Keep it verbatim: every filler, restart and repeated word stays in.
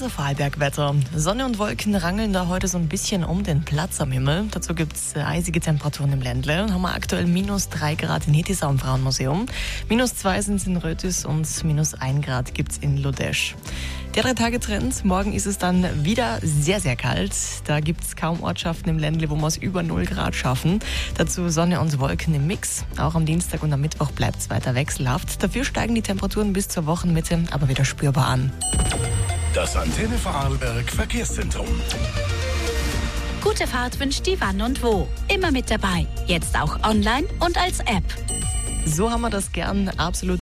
unser Vorarlberg-Wetter. Sonne und Wolken rangeln da heute so ein bisschen um den Platz am Himmel. Dazu gibt es eisige Temperaturen im Ländle. Haben wir aktuell minus drei Grad in Hittisau im Frauenmuseum. Minus zwei sind es in Rötis und minus ein Grad gibt es in Lodesch. Der Drei-Tage-Trend. Morgen ist es dann wieder sehr, sehr kalt. Da gibt es kaum Ortschaften im Ländle, wo wir es über null Grad schaffen. Dazu Sonne und Wolken im Mix. Auch am Dienstag und am Mittwoch bleibt es weiter wechselhaft. Dafür steigen die Temperaturen bis zur Wochenmitte aber wieder spürbar an. Das Antenne Vorarlberg Verkehrszentrum. Gute Fahrt wünscht die Wann und Wo. Immer mit dabei. Jetzt auch online und als App. So haben wir das gern absolut